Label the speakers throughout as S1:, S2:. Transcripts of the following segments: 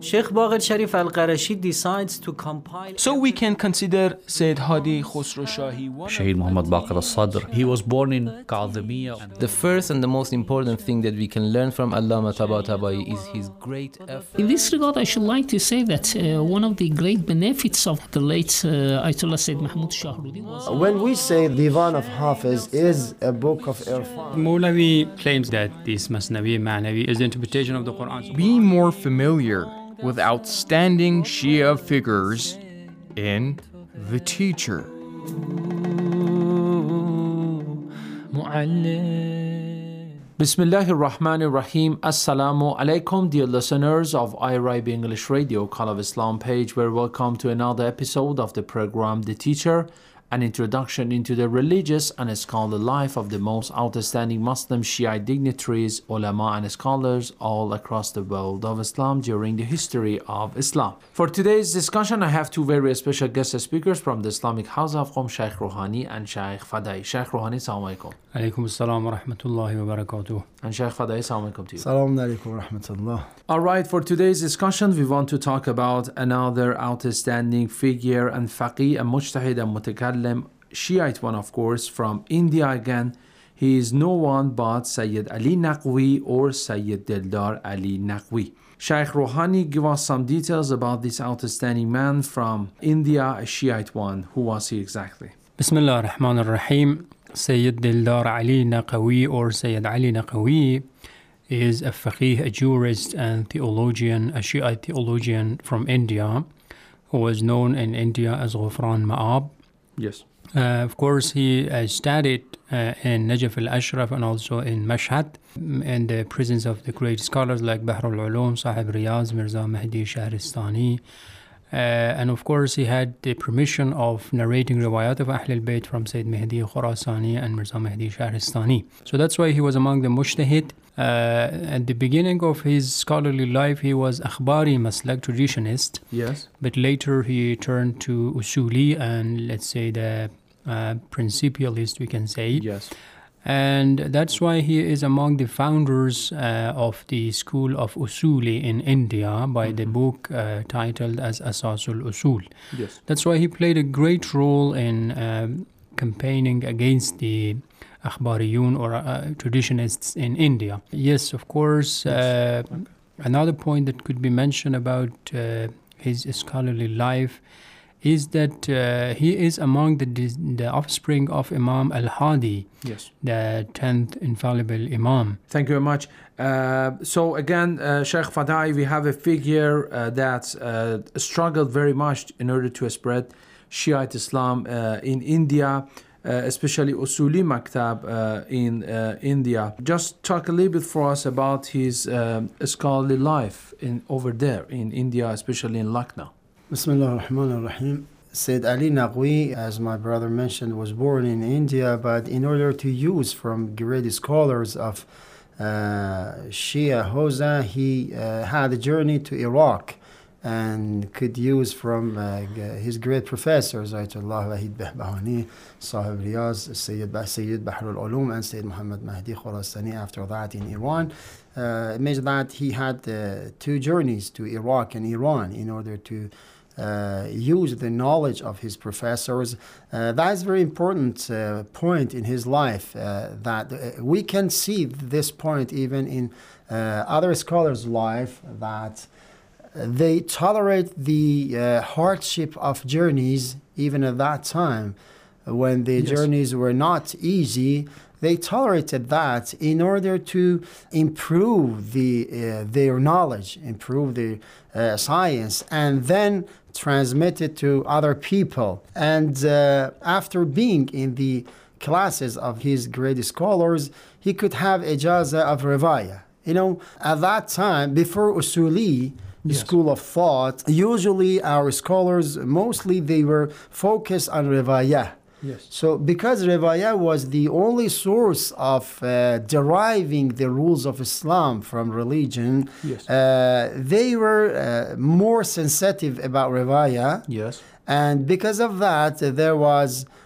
S1: Sheikh Baqir Sharif Al-Qarashi decides to compile.
S2: So we can consider Sayyid Hadi Khosrow Shahi one.
S3: Shaheed Muhammad Baqir al-Sadr. He was born in Kadhimiya.
S4: The first and the most important thing that we can learn from Allama Tabatabai is his great effort.
S5: In this regard, I should like to say that one of the great benefits of the late Ayatollah Sayyid Mahmud Shahruddin was...
S6: When we say Divan of Hafiz is a book of Irfan,
S7: Mawlavi claims that this Masnavi Ma'navi is the interpretation of the Quran.
S8: Be more familiar with outstanding Shia figures in The Teacher.
S9: Bismillahir Rahmanir Rahim. Assalamu alaikum, dear listeners of IRIB English Radio, Call of Islam page. We're welcome to another episode of the program The Teacher, an introduction into the religious and scholarly life of the most outstanding Muslim Shiite dignitaries, ulama and scholars all across the world of Islam during the history of Islam. For today's discussion, I have two very special guest speakers from the Islamic House of Qom, Sheikh Rouhani and Sheikh Fadai. Sheikh Rouhani, Assalamu alaikum.
S7: Alaykum assalam wa rahmatullahi wa barakatuh.
S9: And Sheikh Fadai, Assalamu alaikum to you.
S6: Assalamu alaikum wa rahmatullah.
S9: All right, for today's discussion, we want to talk about another outstanding figure and faqih and mujtahid and mutakallim, Shiite one, of course, from India again. He is no one but Sayyid Ali Naqvi or Sayyid Dildar Ali Naqvi. Sheikh Rouhani, give us some details about this outstanding man from India, a Shiite one. Who was he exactly?
S7: Bismillah ar-Rahman ar-Rahim. Sayyid Dildar Ali Naqvi or Sayyid Ali Naqvi is a faqih, a jurist and theologian, a Shiite theologian from India, who was known in India as Ghufran Ma'ab.
S9: Yes.
S7: Of course, he studied in Najaf al-Ashraf and also in Mashhad, in the presence of the great scholars like Bahr al-Ulum, Sahib Riyaz, Mirza Mahdi Shahristani. And of course, he had the permission of narrating riwayat of Ahl al-Bayt from Sayyid Mahdi Khurasani and Mirza Mahdi Shahristani. So that's why he was among the mujtahid. At the beginning of his scholarly life, he was akhbari maslak, traditionist.
S9: Yes.
S7: But later he turned to usuli and let's say the principialist, we can say.
S9: Yes.
S7: And that's why he is among the founders of the school of usuli in India by the book titled as Asasul Usul.
S9: Yes.
S7: That's why he played a great role in campaigning against the akhbariyun or traditionists in India. Yes, of course. Another point that could be mentioned about his scholarly life is that he is among the offspring of Imam Al-Hadi,
S9: Yes.
S7: the 10th infallible Imam.
S9: Thank you very much. So again, Sheikh Fadai, we have a figure that struggled very much in order to spread Shiite Islam in India, especially Usuli Maktab in India. Just talk a little bit for us about his scholarly life over there in India, especially in Lucknow.
S6: Bismillah ar-Rahman ar-Rahim. Sayyid Ali Naqvi, as my brother mentioned, was born in India, but in order to use from great scholars of Shia Hawza, he had a journey to Iraq and could use from his great professors, Ayatollah Wahid Behbahani, Sahib Riyaz, Sayyid Bahr al-Ulum, and Sayyid Muhammad Mahdi Khurasani after that in Iran. It means that he had two journeys to Iraq and Iran in order to use the knowledge of his professors. That is a very important point in his life, that we can see this point even in other scholars' life, that they tolerate the hardship of journeys even at that time when the journeys were not easy. They tolerated that in order to improve their knowledge, improve their science, and then transmit it to other people. And after being in the classes of his great scholars, he could have ijazah of rivaya. You know, at that time, before Usuli, school of thought, usually our scholars, mostly they were focused on rivaya.
S9: Yes.
S6: So because Rivaya was the only source of deriving the rules of Islam from religion, they were more sensitive about Rivaya.
S9: Yes.
S6: And because of that, there was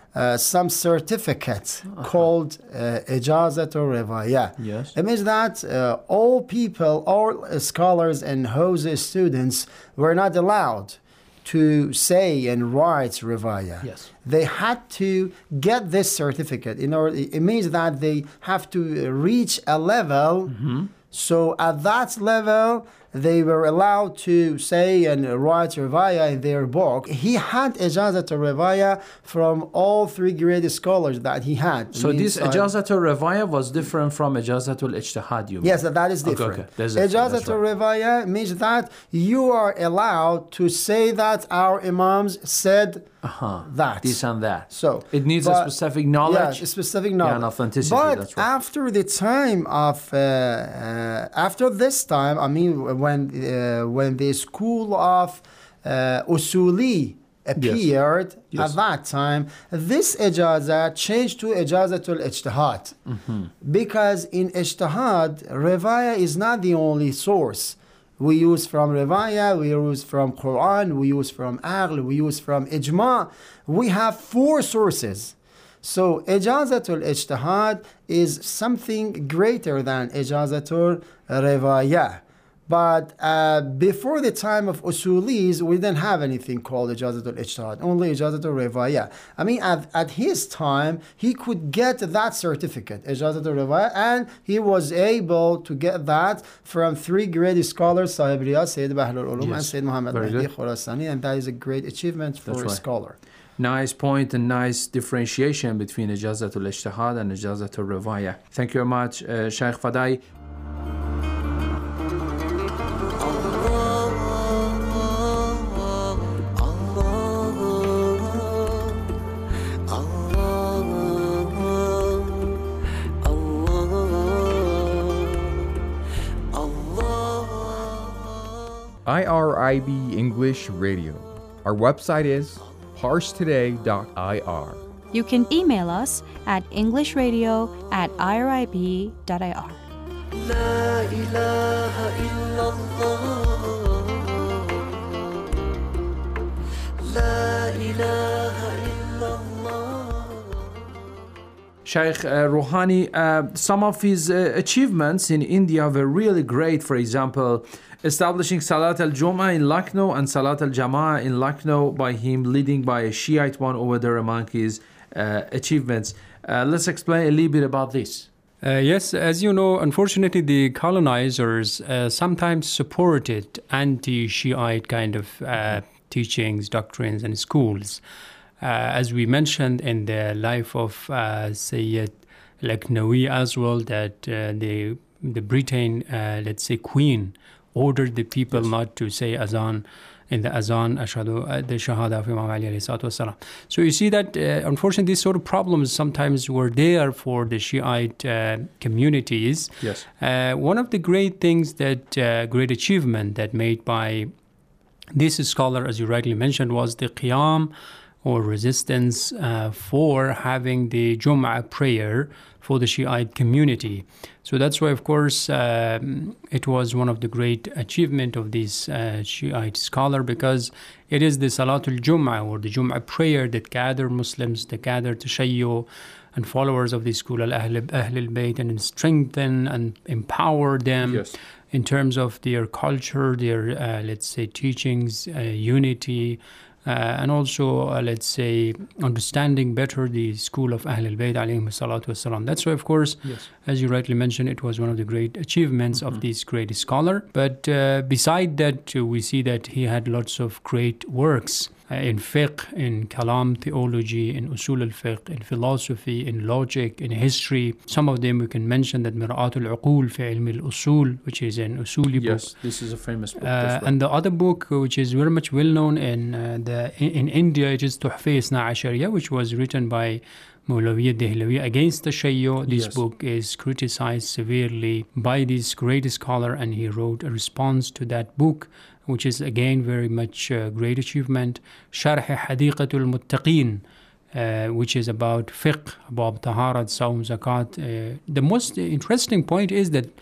S6: some certificate called Ijazat al-Riwaya.
S9: Yes.
S6: It means that all people, all scholars and Hawza students were not allowed to say and write Riwaya.
S9: Yes.
S6: They had to get this certificate. It means that they have to reach a level. So at that level, they were allowed to say and write Riwaya in their book. He had Ijazat al-Riwaya from all three great scholars that he had.
S9: So this Ijazat al-Riwaya was different from Ijazat al-Ijtihad, you mean?
S6: Yes, that is different.
S9: Okay.
S6: Ijazat al-Riwaya means that you are allowed to say that our Imams said that.
S9: This and that.
S6: So
S9: it needs a specific knowledge.
S6: Yeah, specific knowledge.
S9: Yeah, and authenticity.
S6: But
S9: that's right.
S6: after the time of, after this time, I mean, when the school of Usuli appeared at that time, this ijazah changed to Ijazatul Ijtihad. Because in Ijtihad, Riwaya is not the only source. We use from Riwaya, we use from Quran, we use from Aql, we use from Ijma. We have 4 sources. So Ijazatul Ijtihad is something greater than Ijazatul Riwaya. But before the time of Usulis, we didn't have anything called Ijazatul Ijtihad, only Ijazatul Riwaya. I mean, at his time, he could get that certificate, Ijazatul Riwaya, and he was able to get that from 3 great scholars, Sahib Riyaz, Sayyid Bahlul Ulum, and Sayyid Muhammad Mahdi Khurasani, and that is a great achievement for a scholar.
S9: Nice point and nice differentiation between Ijazatul Ijtihad and Ijazatul Riwaya. Thank you very much, Shaykh Fadai.
S8: IRIB English Radio. Our website is parstoday.ir.
S10: You can email us at englishradio@irib.ir. La ilaha illallah.
S9: La ilaha illallah. Shaykh Rouhani, some of his achievements in India were really great. For example, establishing Salat al-Jum'ah in Lucknow and Salat al-Jama'ah in Lucknow by him, leading by a Shiite one over there among his achievements. Let's explain a little bit about this.
S7: Yes, as you know, unfortunately, the colonizers sometimes supported anti-Shiite kind of teachings, doctrines, and schools. As we mentioned in the life of Sayyid Lakhnawi as well, that the Britain, let's say, Queen, ordered the people not to say azan in the azan, ashhadu, the shahada of Imam Ali alayhi salatu wasalam. So you see that unfortunately these sort of problems sometimes were there for the Shiite communities.
S9: Yes.
S7: One of the great things that, great achievement that made by this scholar, as you rightly mentioned, was the qiyam or resistance for having the Jum'ah prayer for the Shiite community. So that's why, of course, it was one of the great achievement of this Shiite scholar, because it is the Salatul Jum'ah or the Jum'ah prayer that gather Muslims, that gather Tashayyu and followers of the school Ahl al-Bayt, and strengthen and empower them in terms of their culture, their, let's say, teachings, unity, and also, let's say, understanding better the school of Ahl al-Bayt alayhim salatu wasalam. That's why, of course, as you rightly mentioned, it was one of the great achievements of this great scholar. But beside that, we see that he had lots of great works in fiqh, in kalam theology, in usul al-fiqh, in philosophy, in logic, in history. Some of them we can mention that Mir'at al-Uqul fi ilm al-usul, which is an usuli book.
S9: Yes, this is a famous book.
S7: And the other book, which is very much well known in India, it is Tuhfa Isna Ashariya, which was written by Mawlawi Dehlawi against the Tashayyu. This book is criticized severely by this great scholar, and he wrote a response to that book, which is again very much great achievement. Sharh Hadiqatul Muttaqeen, which is about fiqh, about taharat, sawm, zakat. The most interesting point is that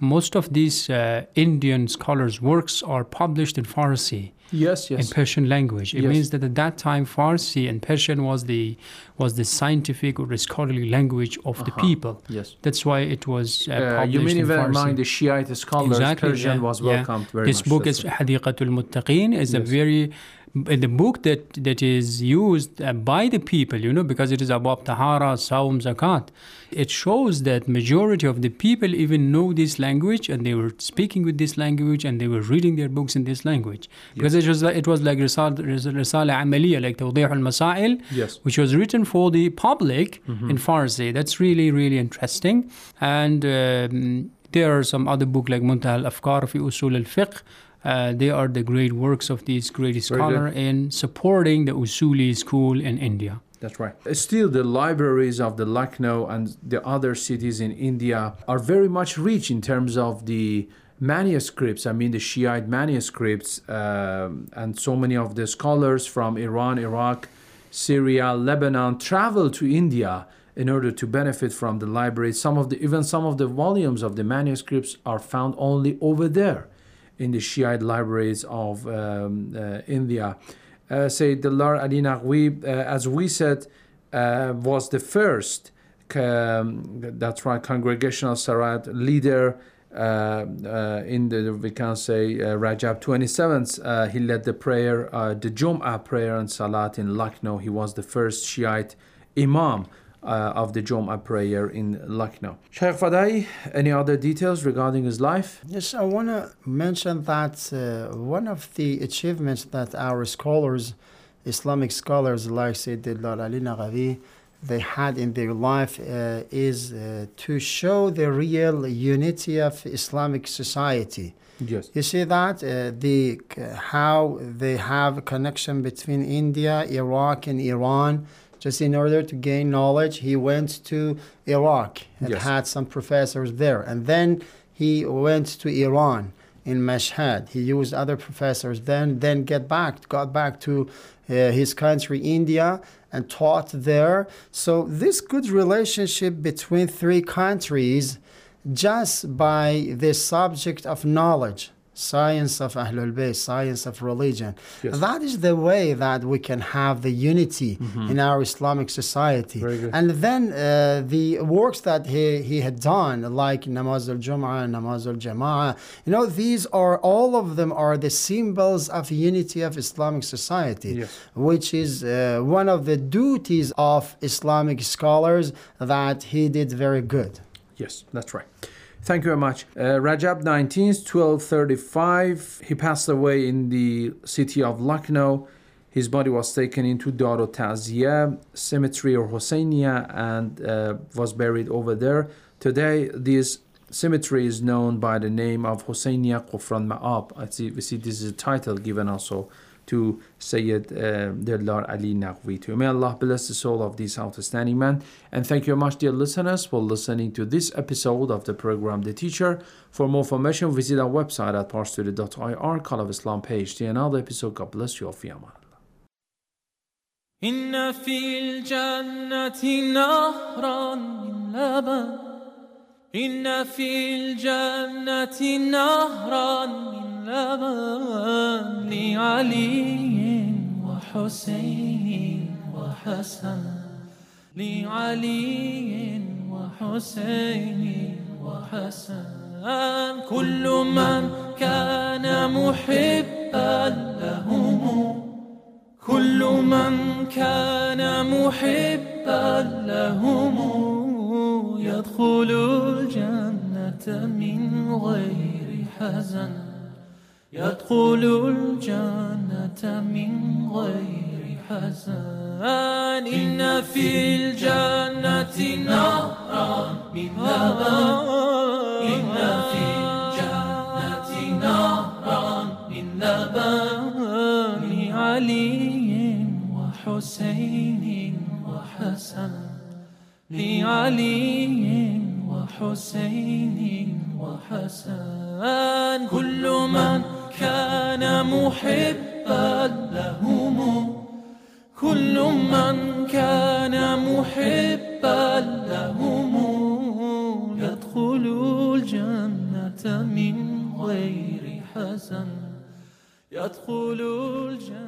S7: most of these Indian scholars' works are published in Farsi.
S9: Yes,
S7: In Persian language. It means that at that time Farsi and Persian was the scientific or the scholarly language of the people.
S9: Yes.
S7: That's why it was published
S9: you mean
S7: in
S9: even
S7: Farsi.
S9: among the Shiite scholars, Persian was welcomed very
S7: This
S9: much.
S7: book is Hadiqatul Muttaqin is the book that is used by the people, because it is about Tahara, Sawm, Zakat. It shows that majority of the people even know this language and they were speaking with this language and they were reading their books in this language. Because it was like Risala Amaliya, like Tawdih al-Masail, which was written for the public in Farsi. That's really, really interesting. And there are some other books like Muntaha al-Afkar fi Usul al-Fiqh. They are the great works of these great scholars in supporting the Usuli school in India.
S9: That's right. Still, the libraries of the Lucknow and the other cities in India are very much rich in terms of the manuscripts. I mean, the Shiite manuscripts, and so many of the scholars from Iran, Iraq, Syria, Lebanon travel to India in order to benefit from the libraries. Even some of the volumes of the manuscripts are found only over there in the Shiite libraries of India. Sayyid Dallar Ali Naqvi, as we said, was the first, that's right, congregational Sarat leader in the, we can say, Rajab 27th. He led the prayer, the Jum'ah prayer and Salat in Lucknow. He was the first Shiite Imam of the Jum'ah prayer in Lucknow. Shaykh Fadai, any other details regarding his life?
S6: Yes, I want to mention that one of the achievements that our scholars, Islamic scholars like Sayyid Dallar Ali Naqvi, they had in their life is to show the real unity of Islamic society.
S9: Yes.
S6: You see that how they have a connection between India, Iraq, and Iran. Just in order to gain knowledge, he went to Iraq and had some professors there. And then he went to Iran in Mashhad. He used other professors, then got back to his country, India, and taught there. So this good relationship between three countries just by the subject of knowledge, science of Ahlul Bayt, science of religion. Yes. That is the way that we can have the unity in our Islamic society.
S9: Very good.
S6: And then the works that he had done, like Namaz al-Jum'ah, Namaz al-Jama'ah, these are, all of them are the symbols of unity of Islamic society, which is one of the duties of Islamic scholars that he did very good.
S9: Yes, that's right. Thank you very much. Rajab 19th, 1235, he passed away in the city of Lucknow. His body was taken into Dar Ta'ziyah cemetery or Hosseiniya and was buried over there. Today, this cemetery is known by the name of Hosseiniya Qufran Ma'ab. We see this is a title given also to Sayyid Dallar Ali Naqvi. May Allah bless the soul of this outstanding man. And thank you very much, dear listeners, for listening to this episode of the program The Teacher. For more information, visit our website at parstoday.ir, Call of Islam page. To another episode, God bless you all. Fi aman.
S11: إن في الجنة نهرا من لبن إن في الجنة نهرا من لبن لعلي وحسين وحسن لعلي وحسين وحسن كل من كان محبا لهم كل من كان محبا لهم يدخل الجنة من غير حزن يدخل الجنة من غير حزن إن في الجنة نهرا من لبن إن في الجنة نهرا من لبن لعلي وحسين وحسن لعلي وحسين وحسن كل من كان محبا لهم كل من كان محبا لهم يدخل الجنة يدخل الجنة